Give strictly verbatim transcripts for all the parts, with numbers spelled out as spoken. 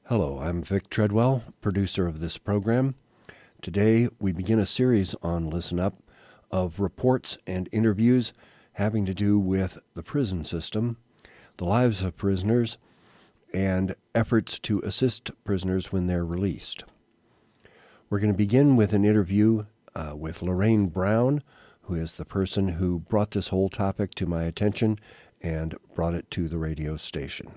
Hello, I'm Vic Treadwell, producer of this program. Today, we begin a series on Listen Up of reports and interviews having to do with the prison system, the lives of prisoners, and efforts to assist prisoners when they're released. We're going to begin with an interview uh, with Lorraine Brown, who is the person who brought this whole topic to my attention and brought it to the radio station.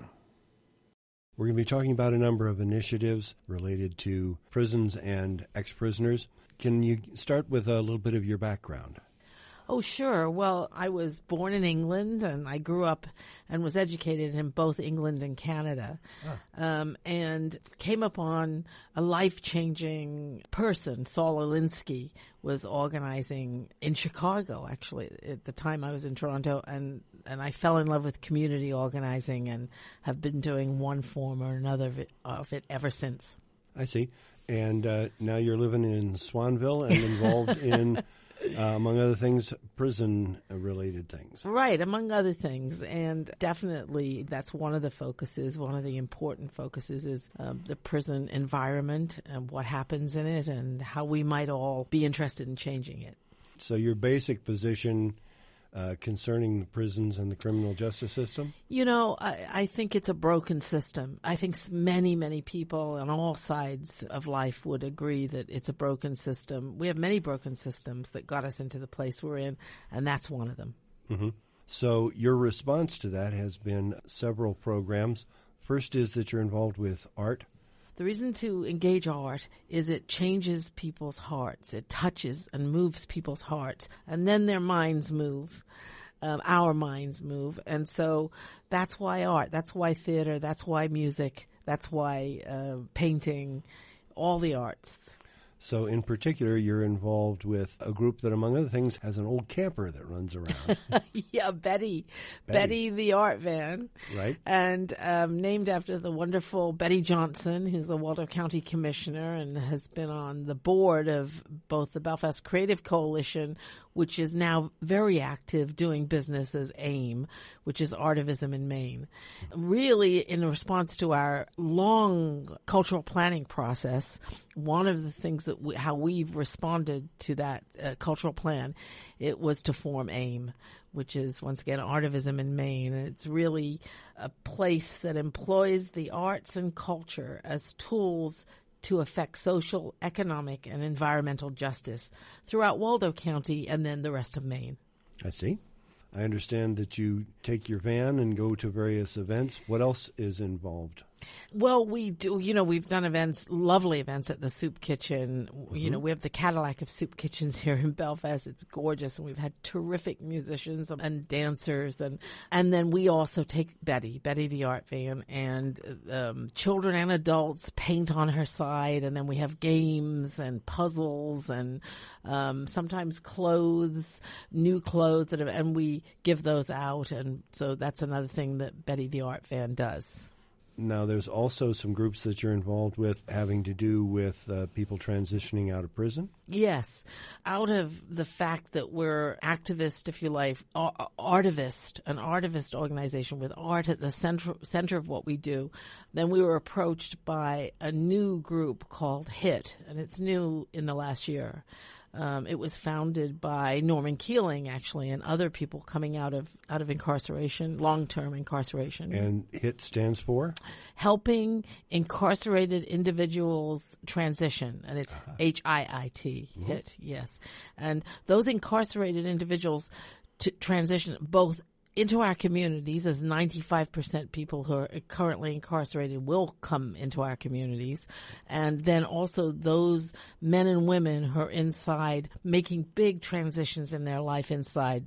We're going to be talking about a number of initiatives related to prisons and ex-prisoners. Can you start with a little bit of your background? Oh, sure. Well, I was born in England, and I grew up and was educated in both England and Canada, ah. um, and came upon a life-changing person. Saul Alinsky was organizing in Chicago, actually, at the time I was in Toronto, and, and I fell in love with community organizing and have been doing one form or another of it, of it ever since. I see. And uh, now you're living in Swanville and involved in... Uh, among other things, prison-related things. Right, among other things. And definitely that's one of the focuses, one of the important focuses is um, the prison environment and what happens in it and how we might all be interested in changing it. So your basic position uh, concerning the prisons and the criminal justice system? You know, I, I think it's a broken system. I think many, many people on all sides of life would agree that it's a broken system. We have many broken systems that got us into the place we're in, and that's one of them. Mm-hmm. So your response to that has been several programs. First is that you're involved with art. The reason to engage art is it changes people's hearts. It touches and moves people's hearts, and then their minds move. Um, our minds move. And so that's why art, that's why theater, that's why music, that's why uh, painting, all the arts. So in particular, you're involved with a group that, among other things, has an old camper that runs around. yeah, Betty. Betty. Betty the art van. Right. And um, named after the wonderful Betty Johnson, who's the Waldo County Commissioner and has been on the board of both the Belfast Creative Coalition, which is now very active doing business as AIM, which is Artivism in Maine. Really, in response to our long cultural planning process, one of the things that we, how we've responded to that uh, cultural plan, it was to form AIM, which is, once again, Artivism in Maine. And it's really a place that employs the arts and culture as tools to affect social, economic, and environmental justice throughout Waldo County and then the rest of Maine. I see. I understand that you take your van and go to various events. What else is involved? Well, we do, you know, we've done events, lovely events at the Soup Kitchen. Mm-hmm. You know, we have the Cadillac of Soup Kitchens here in Belfast. It's gorgeous. And we've had terrific musicians and dancers. And, and then we also take Betty, Betty the art van, and um, children and adults paint on her side. And then we have games and puzzles and um, sometimes clothes, new clothes, that have, and we give those out. And so that's another thing that Betty the art van does. Now, there's also some groups that you're involved with having to do with uh, people transitioning out of prison? Yes. Out of the fact that we're activist, if you like, artivist, an artivist organization with art at the center, center of what we do, then we were approached by a new group called HIT, and it's new in the last year. Um, it was founded by Norman Keeling, actually, and other people coming out of out of incarceration, long-term incarceration. And HIT stands for? Helping Incarcerated Individuals Transition, and it's uh-huh. H I I T, mm-hmm. HIT, yes. And those incarcerated individuals to transition both into our communities, as ninety-five percent people who are currently incarcerated will come into our communities. And then also those men and women who are inside making big transitions in their life inside,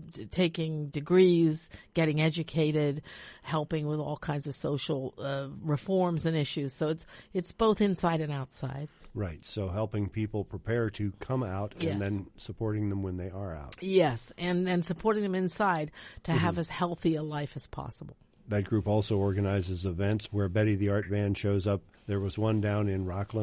taking degrees, getting educated, helping with all kinds of social uh, reforms and issues. So it's it's both inside and outside. Right. So helping people prepare to come out yes. and then supporting them when they are out. Yes. And then supporting them inside to mm-hmm. have as healthy a life as possible. That group also organizes events where Betty the Art Van shows up. There was one down in Rockland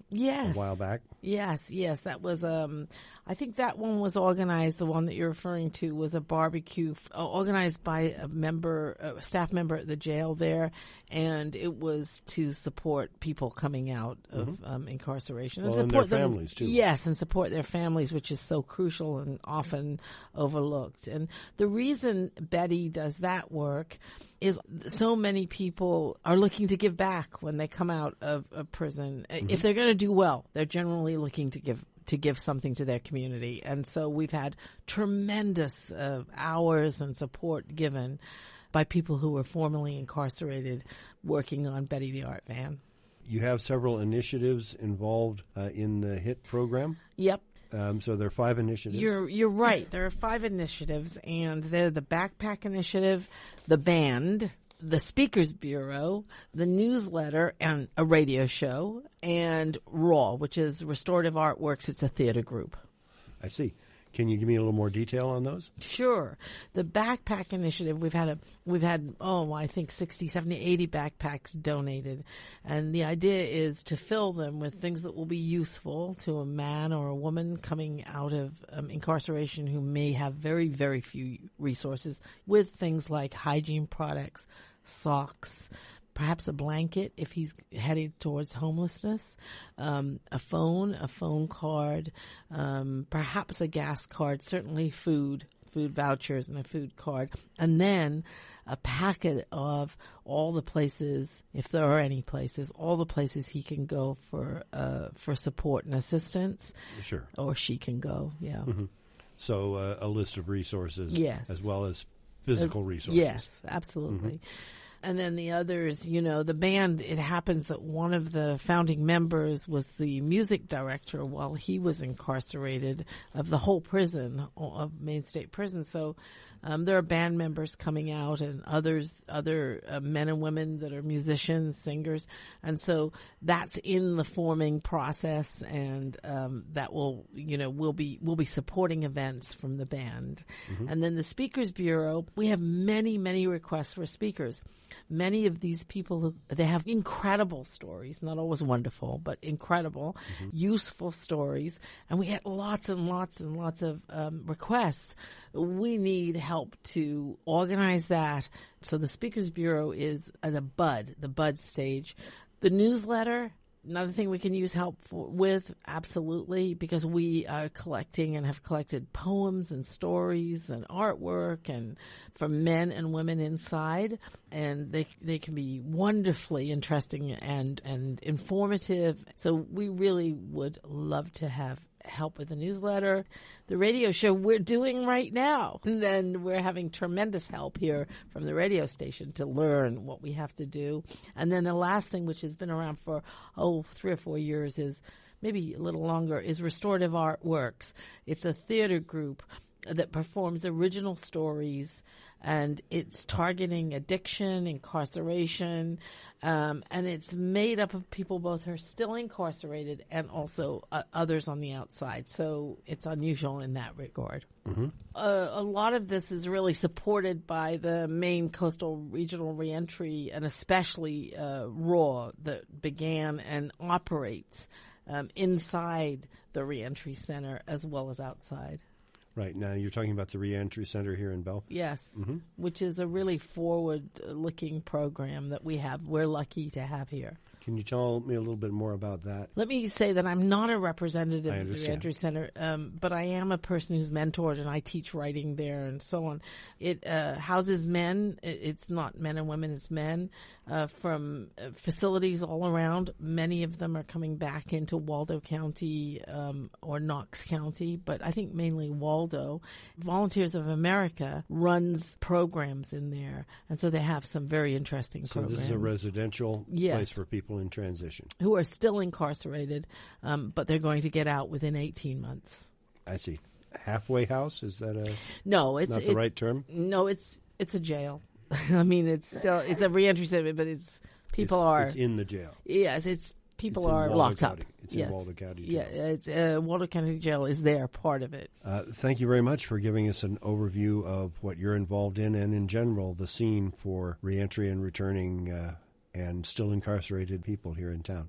Yes. a while back. Yes, yes. That was, um, I think that one was organized, the one that you're referring to was a barbecue f- uh, organized by a member, a staff member at the jail there. And it was to support people coming out of mm-hmm. um, incarceration. Well, and and support their them, families, too. Yes, and support their families, which is so crucial and often overlooked. And the reason Betty does that work is so many people are looking to give back when they come out of, of prison. Mm-hmm. If they're going to do well, they're generally looking to give to give something to their community. And so we've had tremendous uh, hours and support given by people who were formerly incarcerated working on Betty the Art Van. You have several initiatives involved uh, in the HIT program? Yep. Um, so there are five initiatives. You're you're right. There are five initiatives, and they're the Backpack Initiative, the band, the Speakers Bureau, the newsletter, and a radio show, and RAW, which is Restorative Artworks. It's a theater group. I see. Can you give me a little more detail on those? Sure. The Backpack Initiative, we've had a, we've had, oh, I think sixty, seventy, eighty backpacks donated. And the idea is to fill them with things that will be useful to a man or a woman coming out of um, incarceration who may have very, very few resources, with things like hygiene products, socks, perhaps a blanket if he's headed towards homelessness, um, a phone, a phone card, um, perhaps a gas card, certainly food, food vouchers and a food card, and then a packet of all the places, if there are any places, all the places he can go for uh, for support and assistance. Sure. Or she can go, yeah. Mm-hmm. So uh, a list of resources, yes, as well as physical as, resources. Yes, absolutely. Mm-hmm. And then the others, you know, the band, it happens that one of the founding members was the music director while he was incarcerated of the whole prison, of Maine State Prison. So um, there are band members coming out and others, other uh, men and women that are musicians, singers. And so that's in the forming process, and um, that will, you know, we'll be, we'll be supporting events from the band. Mm-hmm. And then the Speakers Bureau, we have many, many requests for speakers. Many of these people, who they have incredible stories, not always wonderful, but incredible, mm-hmm. useful stories. And we get lots and lots and lots of um, requests. We need help to organize that. So the Speakers Bureau is at a bud, the bud stage. The newsletter, another thing we can use help for, with, absolutely, because we are collecting and have collected poems and stories and artwork and from men and women inside, and they they can be wonderfully interesting and, and informative. So we really would love to have help with the newsletter. The radio show we're doing right now. And then we're having tremendous help here from the radio station to learn what we have to do. And then the last thing, which has been around for, oh, three or four years, is maybe a little longer, is Restorative Artworks. It's a theater group that performs original stories, and it's targeting addiction, incarceration, um, and it's made up of people both who are still incarcerated and also uh, others on the outside. So it's unusual in that regard. Mm-hmm. Uh, a lot of this is really supported by the Maine Coastal Regional Reentry, and especially uh, RAW, that began and operates um, inside the Reentry Center as well as outside. Right. Now you're talking about the Reentry Center here in Bell? Yes, mm-hmm. which is a really forward-looking program that we have. We're lucky to have here. Can you tell me a little bit more about that? Let me say that I'm not a representative I of the understand. Reentry Center, um, but I am a person who's mentored, and I teach writing there and so on. It uh, houses men. It's not men and women, it's men uh, from uh, facilities all around. Many of them are coming back into Waldo County um, or Knox County, but I think mainly Waldo. Volunteers of America runs programs in there, and so they have some very interesting so programs. So this is a residential yes. place for people in transition who are still incarcerated, um, but they're going to get out within eighteen months. I see. Halfway house, is that a no? It's not the it's, right term. No, it's it's a jail. I mean, it's still it's a reentry center, but it's people it's, are it's in the jail. Yes, it's people it's are Waldo locked County. up. It's yes. in Waldo County Jail. Yeah, it's uh, Waldo County Jail is there, part of it. Uh, thank you very much for giving us an overview of what you're involved in, and in general the scene for reentry and returning uh, and still incarcerated people here in town.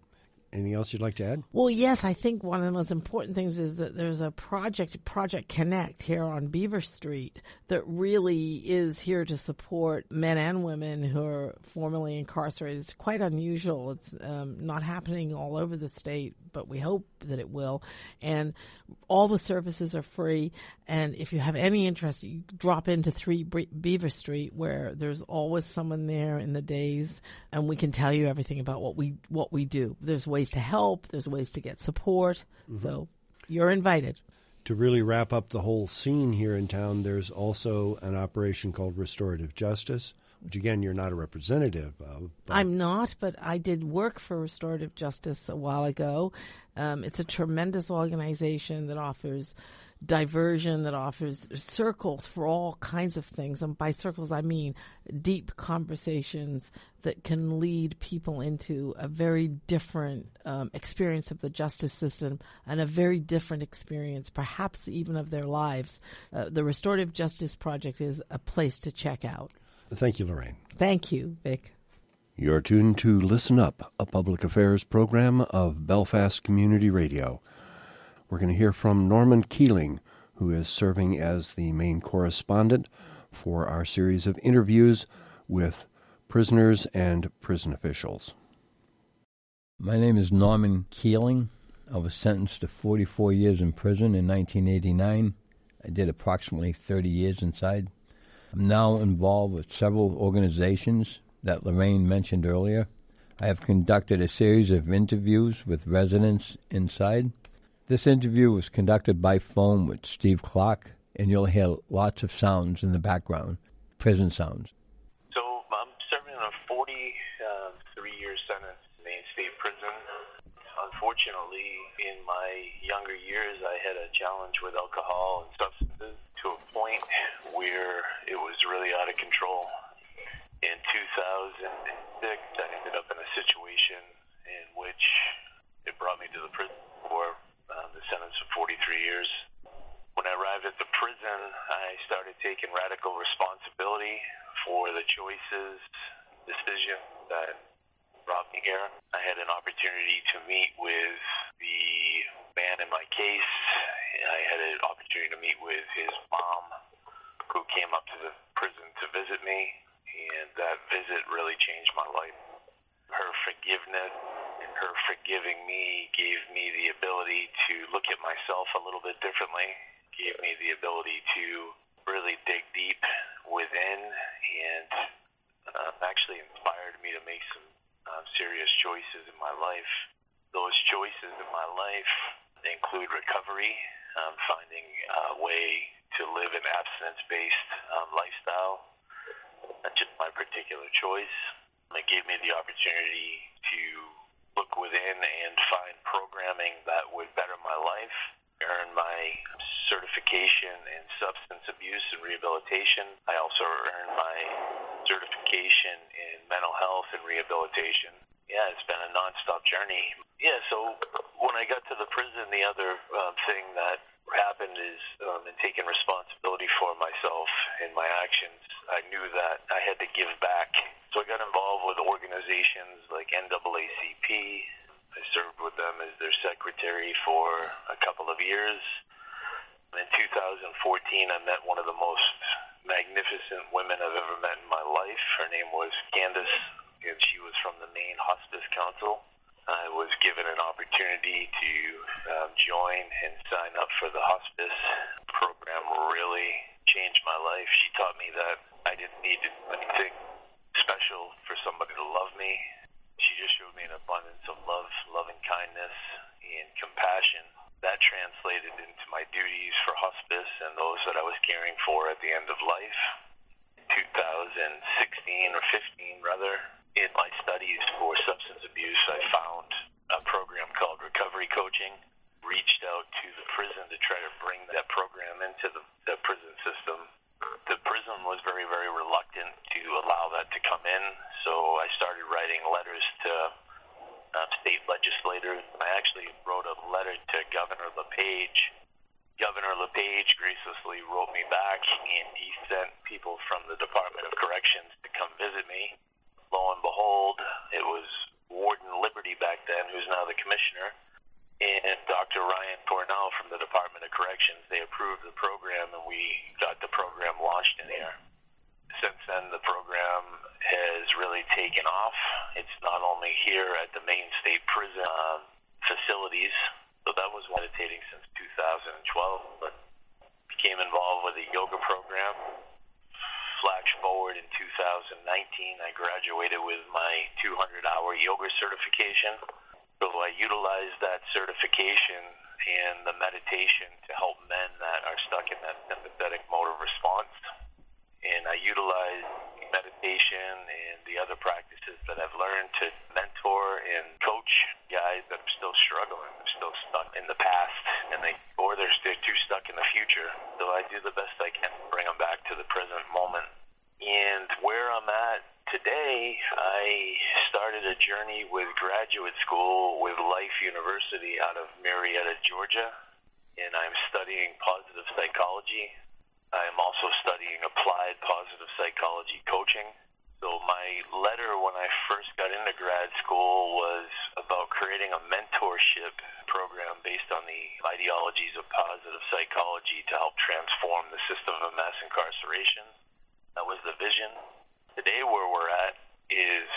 Anything else you'd like to add? Well, yes, I think one of the most important things is that there's a project, Project Connect, here on Beaver Street that really is here to support men and women who are formerly incarcerated. It's quite unusual. It's um, not happening all over the state, but we hope that it will. And all the services are free. And if you have any interest, you drop into three Beaver Street, where there's always someone there in the days, and we can tell you everything about what we what we do. There's ways to help. There's ways to get support. Mm-hmm. So you're invited. To really wrap up the whole scene here in town, there's also an operation called Restorative Justice, which, again, you're not a representative of. But I'm not, but I did work for Restorative Justice a while ago. Um, it's a tremendous organization that offers diversion, that offers circles for all kinds of things. And by circles, I mean deep conversations that can lead people into a very different um, experience of the justice system and a very different experience, perhaps even of their lives. Uh, the Restorative Justice Project is a place to check out. Thank you, Lorraine. Thank you, Vic. You're tuned to Listen Up, a public affairs program of Belfast Community Radio. We're going to hear from Norman Keeling, who is serving as the main correspondent for our series of interviews with prisoners and prison officials. My name is Norman Keeling. I was sentenced to forty-four years in prison in nineteen eighty-nine. I did approximately thirty years inside. I'm now involved with several organizations that Lorraine mentioned earlier. I have conducted a series of interviews with residents inside. This interview was conducted by phone with Steve Clark, and you'll hear lots of sounds in the background, prison sounds. So I'm serving a forty-three-year sentence in Maine State Prison. Unfortunately, in my younger years, I had a challenge with alcohol and substances to a point where it was really out of control. In two thousand six, I ended up in a situation in which it brought me to the prison for uh, the sentence of forty-three years. When I arrived at the prison, I started taking radical responsibility for the choices, decisions that brought me here. I had an opportunity to meet with the man in my case. I had an opportunity to meet with his mom, who came up to the prison to visit me, and that visit really changed my life. Her forgiveness and her forgiving me gave me the ability to look at myself a little bit differently, gave me the ability to really dig deep within, and uh, actually inspired me to make some uh, serious choices in my life. Those choices in my life include recovery, um, finding a way to live an abstinence-based um, lifestyle. That's just my particular choice. It gave me the opportunity to look within and find programming that would better my life, earn my certification in substance abuse and rehabilitation. I also earned my certification in mental health and rehabilitation. Yeah, it's been a nonstop journey. Yeah, so when I got to the prison, the other um, thing that happened is um, in taking responsibility for myself and my actions, I knew that I had to give back. So I got involved with organizations like N double A C P. I served with them as their secretary for a couple of years. In two thousand fourteen, I met one of the most magnificent women I've ever met in my life. Her name was Candace, and she was from the Maine Hospice Council. I was given an opportunity to um, join and sign up for the hospice program. Really changed my life. She taught me that I didn't need to do anything special for somebody to love me. She just showed me an abundance of love, loving kindness, and compassion. That translated into my duties for hospice and those that I was caring for at the end of life. In two thousand sixteen or fifteen, rather, in my studies for substance abuse, I found a program called Recovery Coaching. Reached out to the prison to try to bring that program into the, the prison system. The prison was very, very reluctant to allow that to come in, so I started writing letters to uh, state legislators. I actually wrote a letter to Governor LePage. Governor LePage graciously wrote me back, and he sent people from the Department of Corrections to come visit me. Lo and behold, it was Warden Liberty back then, who's now the commissioner, and Doctor Ryan Cornell from the Department of Corrections. They approved the program, and we got the program launched in here. Since then, the program has really taken off. It's not only here at the Maine State Prison um, facilities, so that was meditating since two thousand twelve, but became involved with the yoga program. Flash forward in two thousand nineteen, I graduated with my two hundred hour yoga certification. So I utilized that certification and the meditation to help men that are stuck in that sympathetic motor response. And I utilize meditation and the other practices that I've learned to mentor and coach guys that are still struggling, they're still stuck in the past, and they or they're, they're too stuck in the future. So I do the best I can to bring them back to the present moment. And where I'm at today, I started a journey with graduate school with Life University out of Marietta, Georgia, and I'm studying positive psychology. I'm also studying applied positive psychology coaching. So my letter when I first got into grad school was about creating a mentorship program based on the ideologies of positive psychology to help transform the system of mass incarceration. That was the vision. Today where we're at is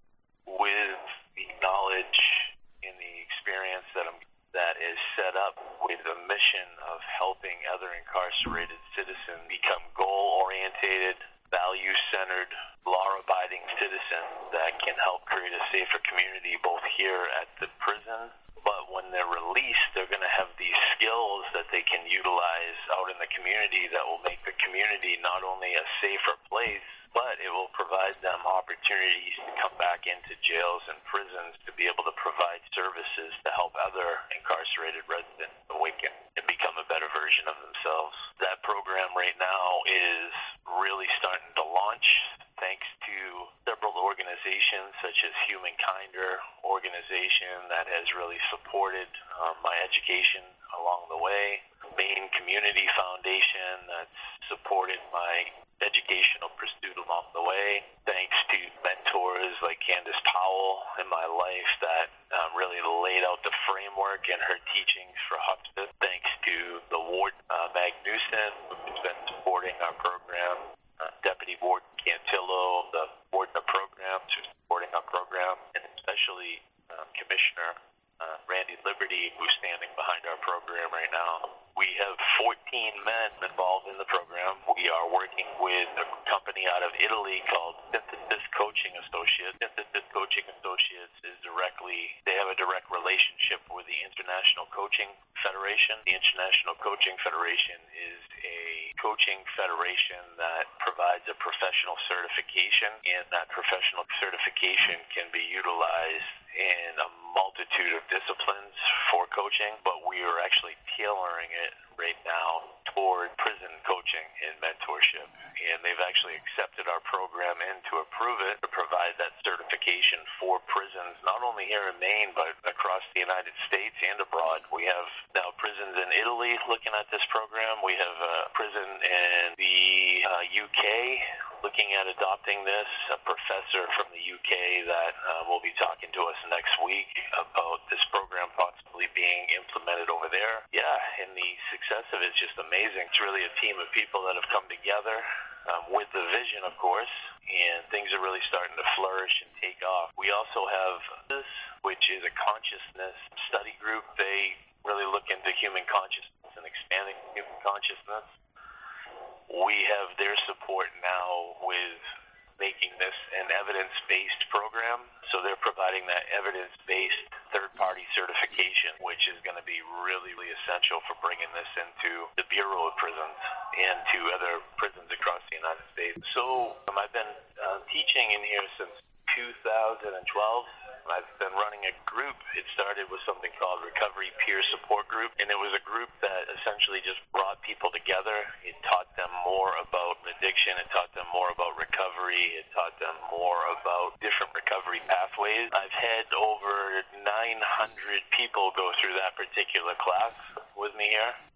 with the knowledge and the experience that I'm that is set up with the mission of helping other incarcerated citizens become goal-oriented, value-centered, law-abiding citizens that can help create a safer community both here at the prison, but when they're released, they're going to have these skills that they can utilize out in the community that will make the community not only a safer place, but it will provide them opportunities to come back into jails and prisons to be able to provide services to help other incarcerated residents awaken and become a better version of themselves. That program right now is really starting to launch thanks to several organizations such as Humankinder organization that has really supported um, my education along the way. Maine Community Foundation that's supported my educational pursuit along the way. Thanks to mentors like Candace Powell in my life that um, really laid out the framework and her teachings for hospice. Thanks to the Warden uh, Magnuson, who's been supporting our program. Uh, Deputy Warden Cantillo, the Warden of Programs, who's supporting our program, and especially um, Commissioner uh, Randy Liberty, who's standing behind our program right now. We have fourteen men involved in the program. We are working with a company out of Italy called Synthesis Coaching Associates. Synthesis Coaching Associates is directly, they have a direct relationship with the International Coaching Federation. The International Coaching Federation is a coaching federation that provides a professional certification, and that professional certification can be utilized in a multitude of disciplines for coaching, but we are actually tailoring it right now toward prison coaching and mentorship. And they've actually accepted our program in to approve it, to provide that certification for prisons, not only here in Maine, but across the United States and abroad. We have now prisons in Italy looking at this program. We have a prison in the uh, U K looking at adopting this, a professor from the U K that uh, will be talking to us next week about this program possibly being implemented over there. Yeah, and the success of it is just amazing. It's really a team of people that have come together um, with the vision, of course, and things are really starting to flourish and take off. We also have this, which is a consciousness study group. They really look into human consciousness and expanding human consciousness. We have their support now with making this an evidence-based program. So they're providing that evidence-based third-party certification, which is going to be really, really essential for bringing this into the Bureau of Prisons and to other prisons across the United States. So um, I've been uh, teaching in here since two thousand twelve. I've been running a group. It started with something called Recovery Peer Support Group, and it was a group that essentially just brought people together. It taught them more about addiction. It taught them more about recovery. It taught them more about different recovery pathways. I've had over nine hundred people go through that particular class with me here. The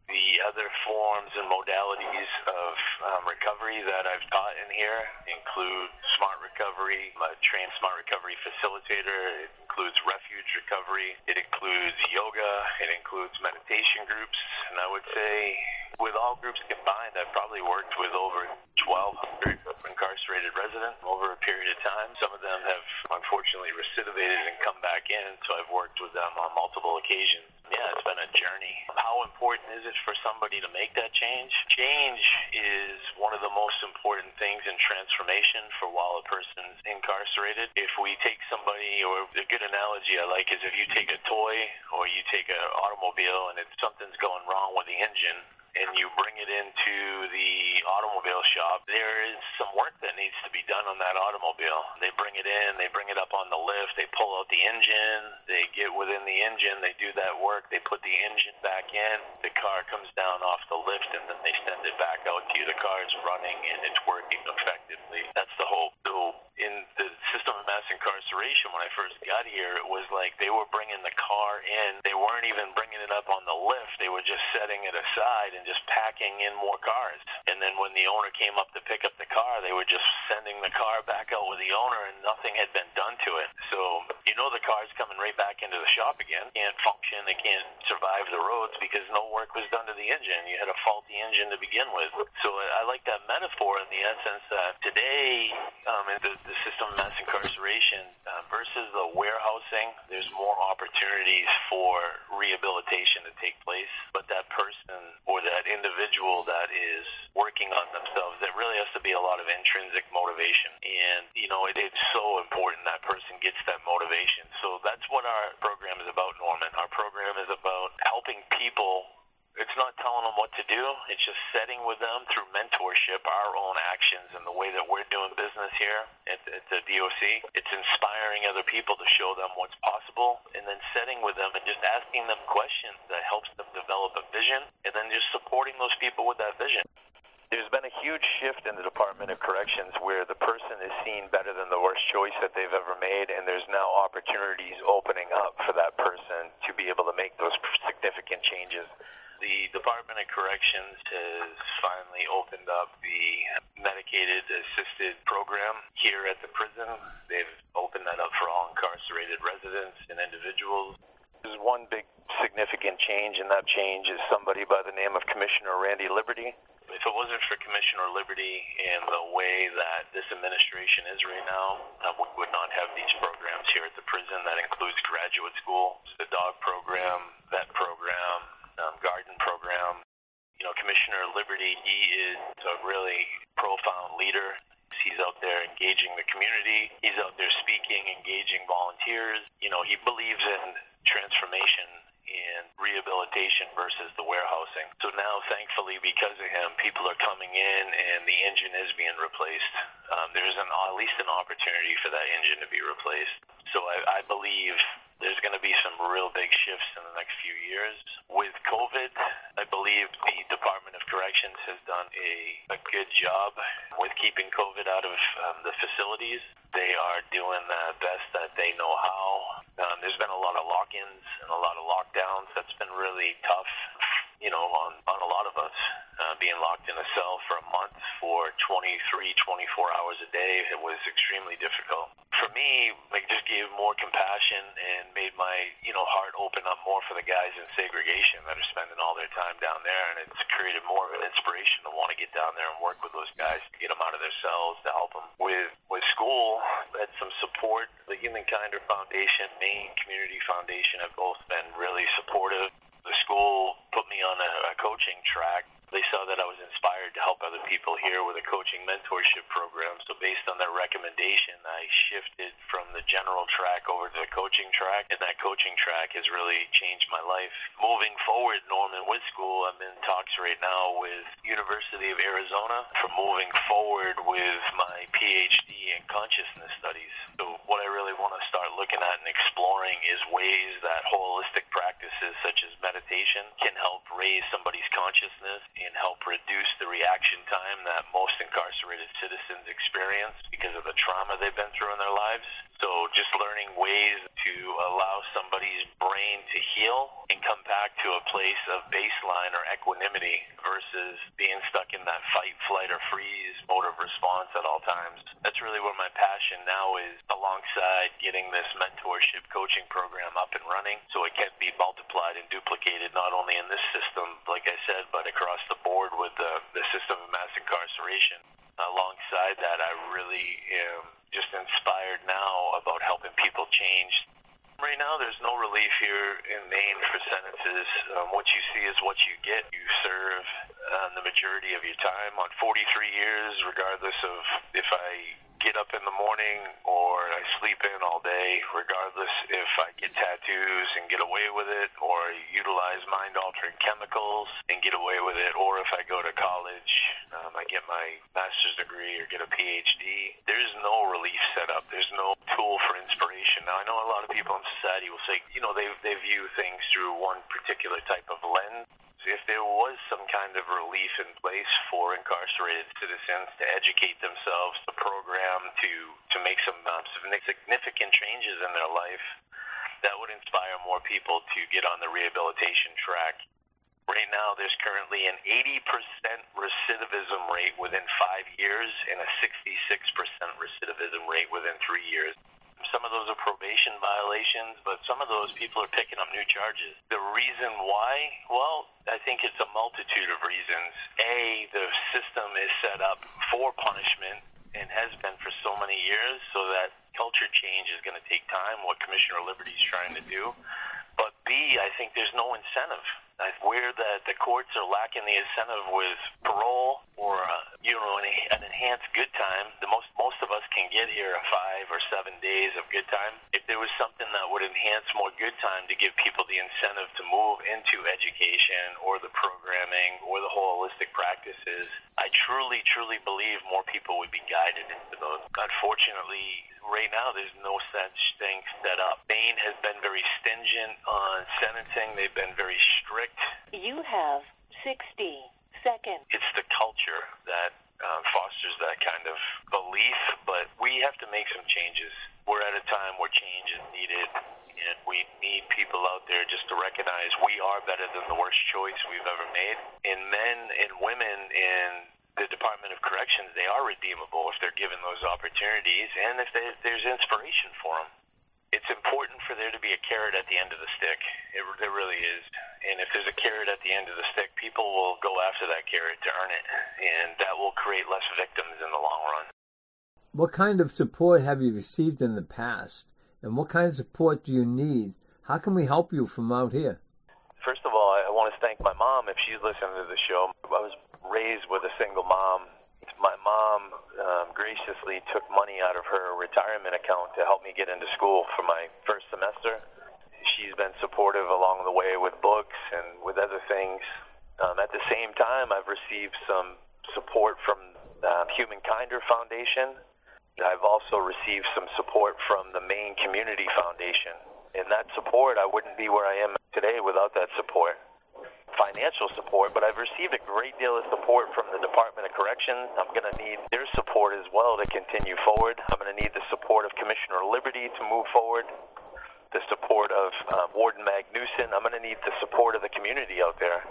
other forms and modalities of um, recovery that I've taught in here include smart recovery. I'm a trained smart recovery facilitator. It includes refuge recovery. It includes yoga. It includes meditation groups. And I would say with all groups combined, I've probably worked with over twelve hundred incarcerated residents over a period of time. Some of them have unfortunately recidivated and come back in, so I've worked with them on multiple occasions. Yeah, it's been a journey. How important is it for somebody to make that change? Change is one of the most important things in transformation for while a person's incarcerated. If we take somebody, or a good analogy I like is if you take a toy or you take an automobile and it's something's going wrong with the engine, and you bring it into the automobile shop, there is some work that needs to be done on that automobile. They bring it in, they bring it up on the lift, they pull out the engine, they get within the engine, they do that work, they put the engine back in, the car comes down off the lift, and then they send it back out to you. The car is running and it's working effectively. That's the hope. So in the system of mass incarceration, when I first got here, it was like they were bringing the car in. They weren't even bringing it up on the lift. They were just setting it aside and just packing in more cars. And then when the owner came up to pick up the car, they were just sending the car back out with the owner, and nothing had been done to it. So you know the car's coming right back into the shop again. It can't function. It can't survive the roads because no work was done to the engine. You had a faulty engine to begin with. So I like that metaphor in the essence that today, um, in the, the system of mass incarceration uh, versus the warehousing, there's more opportunities for rehabilitation to take place. But that person or that individual that is working on themselves, there really has to be a lot of intrinsic motivation. And, you know, it, it's so important that person gets that motivation. So that's what our program is about, Norman. Our program is about helping people. It's not telling them what to do. It's just setting with them through mentorship, our own actions and the way that we're doing business here at, at the D O C. It's inspiring other people to show them what's possible, and then setting with them and just asking them questions that helps them develop a vision, and then just supporting those people with that vision. There's been a huge shift in the Department of Corrections where the person is seen better than the worst choice that they've ever made, and there's now opportunities opening up for that person to be able to make those significant changes. The Department of Corrections has finally opened up the medicated assisted program here at the prison. They've opened that up for all incarcerated residents and individuals. There's one big significant change, and that change is somebody by the name of Commissioner Randy Liberty. If it wasn't for Commissioner Liberty and the way that this administration is right now, uh, we would not have these programs here at the prison. That includes graduate school, the dog program, vet program, um, garden program. You know, Commissioner Liberty, he is a really profound leader. He's out there engaging the community. He's out there speaking, engaging volunteers. You know, he believes in transformation and rehabilitation versus the warehousing. So now, thankfully, because of him, people are coming in and the engine is being replaced. Um, there's an, at least an opportunity for that engine to be replaced. So I, I believe there's going to be some real big shifts in the next few years. With COVID, I believe the Department of Corrections has done a, a good job with keeping COVID out of um, the facilities. They are doing the best that they know how. Um, there's been a lot of lock-ins and a lot of lockdowns. That's been really tough, you know, on, on a lot of us. Uh, being locked in a cell for a month for twenty-three, twenty-four hours a day, it was extremely difficult. For me, it just gave more compassion and made my, you know, heart open up more for the guys in segregation that are spending all their time down there, and it's created more of an inspiration to want to get down there and work with those guys to get them out of their cells, to help them. With, with school, I had some support. The Human Kinder Foundation, Maine Community Foundation have both been really supportive. The school put me on a, a coaching track. They saw that I was inspired to help other people here with a coaching mentorship program. So based on their recommendation, I shifted from the general track over to the coaching track, and that coaching track has really changed my life. Moving forward, Norman, with school, I'm in talks right now with University of Arizona for moving forward with my P H D in consciousness studies. So what I really want to start looking at and exploring is ways that holistic practices such as meditation can help raise somebody's consciousness and help reduce the reaction time that most incarcerated citizens experience because of the trauma they've been through in their lives. So just learning ways to allow somebody's brain to heal and come back back to a place of baseline or equanimity versus being stuck in that fight, flight, or freeze mode of response at all times. That's really where my passion now is, alongside getting this mentorship coaching program up and running so it can be multiplied and duplicated not only in this system, like I said, but across the board with the, the system of mass incarceration. Alongside that, I really am just inspired now about helping people change. Right now, there's no relief here in Maine for sentences. Um, what you see is what you get. You serve uh, the majority of your time on forty-three years, regardless of if I get up in the morning or I sleep in all day, regardless if I get tattoos and get away with it, or utilize mind-altering chemicals and get away with it, or if I go to college, um, I get my master's degree or get a P H D. There's no relief set up. There's no tool for inspiration. Now, I know a lot of people in society will say, you know, they, they view things through one particular type of lens. If there was some kind of relief in place for incarcerated citizens to educate themselves, the program to, to make some um, significant changes in their life, that would inspire more people to get on the rehabilitation track. Right now, there's currently an eighty percent recidivism rate within five years and a sixty-six percent recidivism rate within three years. Some of those are probation violations, but some of those people are picking up new charges. The reason why? Well, I think it's a multitude of reasons. A, the system is set up for punishment and has been for so many years, so that culture change is going to take time, what Commissioner Liberty is trying to do. But B, I think there's no incentive. Where the, the courts are lacking the incentive with parole or uh, you know an, an enhanced good time, the most most of us can get here a five or seven days of good time. If there was something that would enhance more good time to give people the incentive to move into education or the programming or the holistic practices, I truly, truly believe more people would be guided into those. Unfortunately, right now there's no such thing set up. Maine has been very stingent on sentencing. They've been very strict. You have sixty seconds. It's the culture that um, fosters that kind of belief, but we have to make some changes. We're at a time where change is needed, and we need people out there just to recognize we are better than the worst choice we've ever made. And men and women in the Department of Corrections, they are redeemable if they're given those opportunities and if they, there's inspiration for them. It's important for there to be a carrot at the end of the stick. It, there really is. And if there's a carrot at the end of the stick, people will go after that carrot to earn it, and that will create less victims in the long run. What kind of support have you received in the past, and what kind of support do you need? How can we help you from out here? First of all, I want to thank my mom if she's listening to the show. I was raised with a single mom. My mom um, graciously took money out of her retirement account to help me get into school for my first semester. She's been supportive along the way with books and with other things. Um, at the same time, I've received some support from um, Human Kinder Foundation. I've also received some support from the Maine Community Foundation. And that support, I wouldn't be where I am today without that support. Financial support, but I've received a great deal of support from the Department of Corrections. I'm going to need their support as well to continue forward. I'm going to need the support of Commissioner Liberty to move forward, the support of um, Warden Magnuson. I'm going to need the support of the community out there.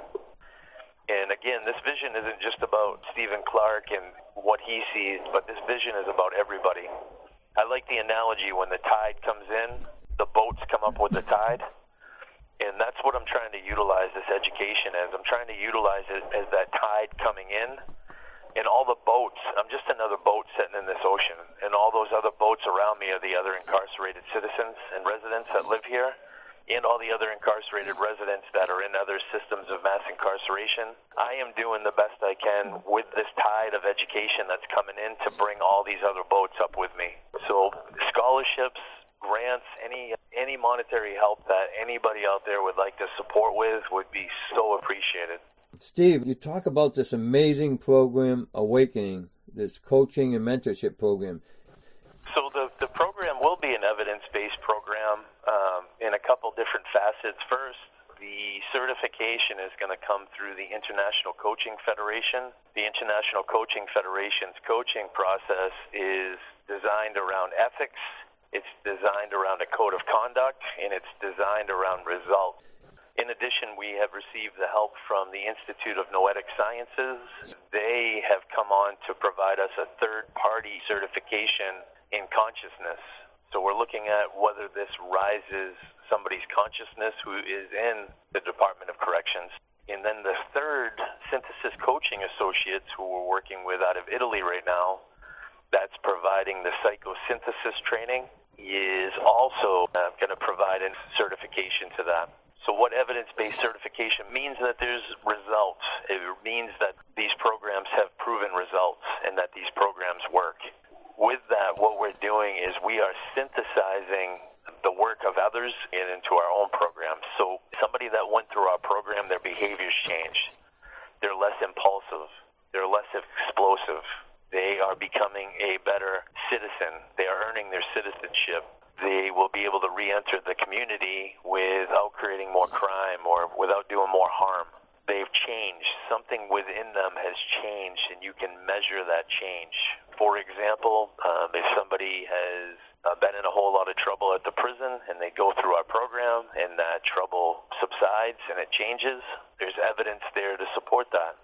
And again, this vision isn't just about Stephen Clark and what he sees, but this vision is about everybody. I like the analogy when the tide comes in, the boats come up with the tide. And that's what I'm trying to utilize this education as. I'm trying to utilize it as that tide coming in. And all the boats, I'm just another boat sitting in this ocean. And all those other boats around me are the other incarcerated citizens and residents that live here, and all the other incarcerated residents that are in other systems of mass incarceration. I am doing the best I can with this tide of education that's coming in to bring all these other boats up with me. So scholarships, grants, any any monetary help that anybody out there would like to support with would be so appreciated. Steve, you talk about this amazing program, Awakening, this coaching and mentorship program. So the, the program will be an evidence-based program um, in a couple different facets. First, the certification is going to come through the International Coaching Federation. The International Coaching Federation's coaching process is designed around ethics. It's designed around a code of conduct, and it's designed around results. In addition, we have received the help from the Institute of Noetic Sciences. They have come on to provide us a third-party certification in consciousness. So we're looking at whether this rises somebody's consciousness who is in the Department of Corrections. And then the third synthesis coaching associates who we're working with out of Italy right now, that's providing the psychosynthesis training, is also uh, going to provide a certification to that. So what evidence-based certification means that there's results. It means that these programs have proven results and that these programs work. With that, what we're doing is we are synthesizing the work of others and into our own programs. So somebody that went through our program, their behaviors changed. They're less impulsive. They're less explosive. They are becoming a better citizen. They are earning their citizenship. They will be able to re-enter the community without creating more crime or without doing more harm. They've changed. Something within them has changed, and you can measure that change. For example, um, if somebody has uh, been in a whole lot of trouble at the prison and they go through our program and that trouble subsides and it changes, there's evidence there to support that.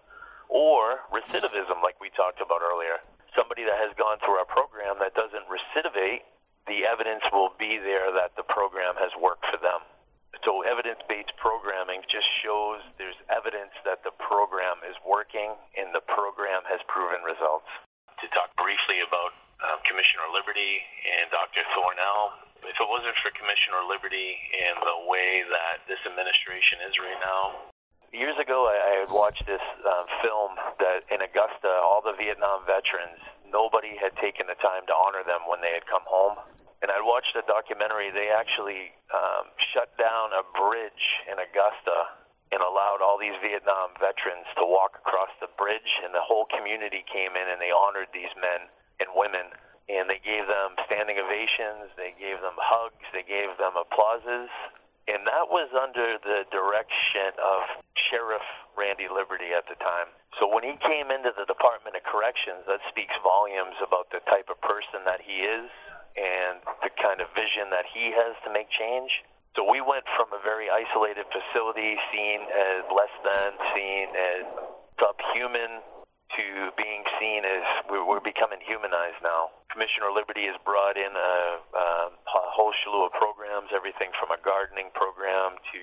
Or recidivism, like we talked about earlier. Somebody that has gone through our program that doesn't recidivate, the evidence will be there that the program has worked for them. So evidence-based programming just shows there's evidence that the program is working and the program has proven results. To talk briefly about um, Commissioner Liberty and Doctor Thornell, if it wasn't for Commissioner Liberty and the way that this administration is right now, years ago I, I had watched this um, film that in Augusta, all the Vietnam veterans, nobody had taken the time to honor them when they had come home. And I watched a documentary. They actually um, shut down a bridge in Augusta and allowed all these Vietnam veterans to walk across the bridge, and the whole community came in and they honored these men and women. And they gave them standing ovations, they gave them hugs, they gave them applauses. And that was under the direction of Sheriff Randy Liberty at the time. So when he came into the Department of Corrections, that speaks volumes about the type of person that he is and the kind of vision that he has to make change. So we went from a very isolated facility seen as less than, seen as subhuman, to being seen as we're becoming humanized now. Commissioner Liberty has brought in a, a whole slew of programs, everything from a gardening program to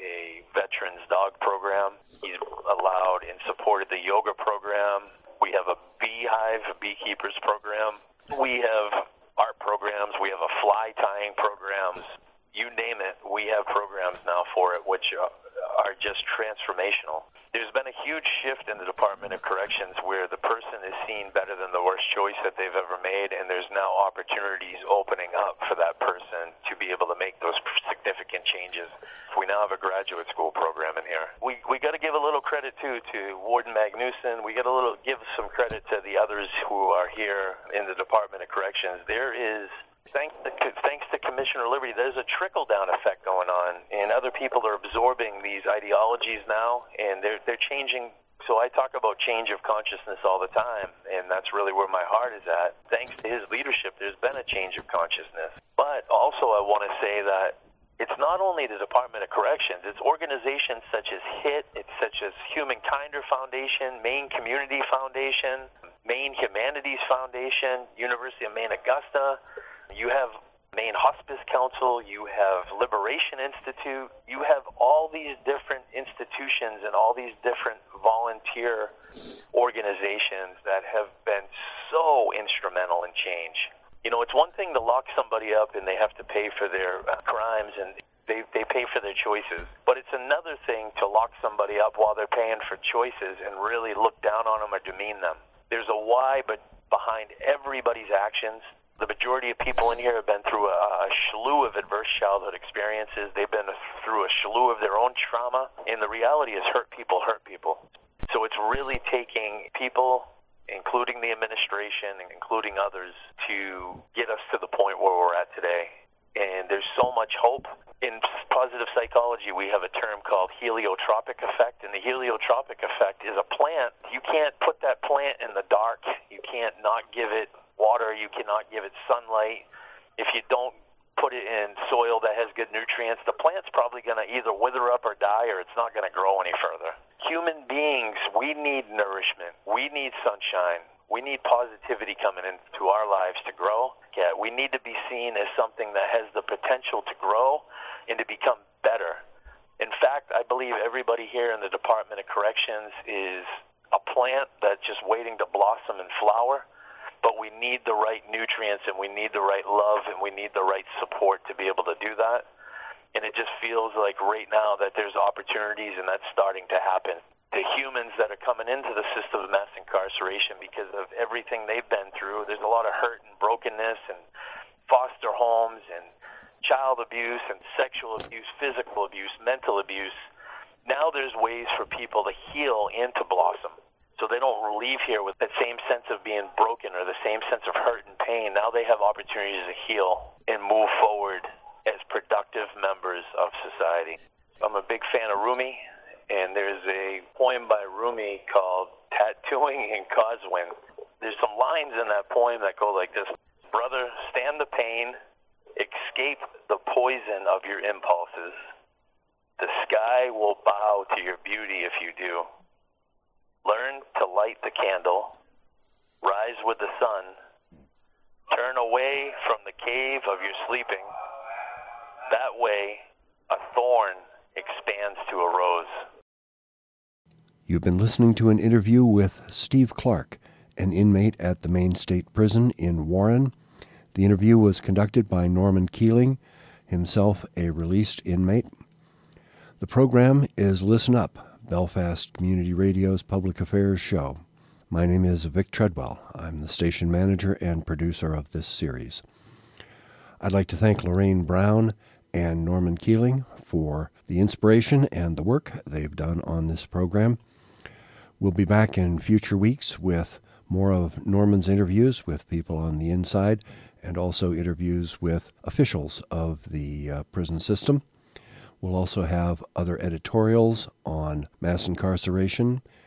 a veterans dog program. He's allowed and supported the yoga program. We have a beehive, a beekeepers program. We have art programs. We have a fly tying programs. You name it, we have programs now for it, which are just transformational. There's been a huge shift in the Department of Corrections where the person is seen better than the worst choice that they've ever made, and there's now opportunities opening up for that person to be able to make those significant changes. We now have a graduate school program in here. We we got to give a little credit too to Warden Magnuson. We got to little give some credit to the others who are here in the Department of Corrections. There is Thanks to, thanks to Commissioner Liberty, there's a trickle-down effect going on, and other people are absorbing these ideologies now, and they're they're changing. So I talk about change of consciousness all the time, and that's really where my heart is at. Thanks to his leadership, there's been a change of consciousness. But also I want to say that it's not only the Department of Corrections, it's organizations such as HIT, it's such as Human Kinder Foundation, Maine Community Foundation, Maine Humanities Foundation, University of Maine Augusta. You have Maine Hospice Council, you have Liberation Institute, you have all these different institutions and all these different volunteer organizations that have been so instrumental in change. You know, it's one thing to lock somebody up and they have to pay for their uh, crimes and they, they pay for their choices, but it's another thing to lock somebody up while they're paying for choices and really look down on them or demean them. There's a why but behind everybody's actions. The majority of people in here have been through a, a slew of adverse childhood experiences. They've been through a slew of their own trauma, and the reality is hurt people hurt people. So it's really taking people, including the administration, including others, to get us to the point where we're at today. And there's so much hope. In positive psychology, we have a term called heliotropic effect, and the heliotropic effect is a plant. You can't put that plant in the dark. You can't not give it water, you cannot give it sunlight. If you don't put it in soil that has good nutrients, the plant's probably going to either wither up or die, or it's not going to grow any further. Human beings, we need nourishment. We need sunshine. We need positivity coming into our lives to grow. Yeah, we need to be seen as something that has the potential to grow and to become better. In fact, I believe everybody here in the Department of Corrections is a plant that's just waiting to blossom and flower, but we need the right nutrients and we need the right love and we need the right support to be able to do that. And it just feels like right now that there's opportunities, and that's starting to happen. The humans that are coming into the system of mass incarceration because of everything they've been through, there's a lot of hurt and brokenness and foster homes and child abuse and sexual abuse, physical abuse, mental abuse. Now there's ways for people to heal and to blossom, so they don't leave here with that same sense of being broken or the same sense of hurt and pain. Now they have opportunities to heal and move forward as productive members of society. I'm a big fan of Rumi, and there's a poem by Rumi called Tattooing in Coswin. There's some lines in that poem that go like this: brother, stand the pain, escape the poison of your impulses. The sky will bow to your beauty if you do. Learn to light the candle, rise with the sun, turn away from the cave of your sleeping. That way, a thorn expands to a rose. You've been listening to an interview with Steve Clark, an inmate at the Maine State Prison in Warren. The interview was conducted by Norman Keeling, himself a released inmate. The program is Listen Up, Belfast Community Radio's public affairs show. My name is Vic Treadwell. I'm the station manager and producer of this series. I'd like to thank Lorraine Brown and Norman Keeling for the inspiration and the work they've done on this program. We'll be back in future weeks with more of Norman's interviews with people on the inside and also interviews with officials of the uh, prison system. We'll also have other editorials on mass incarceration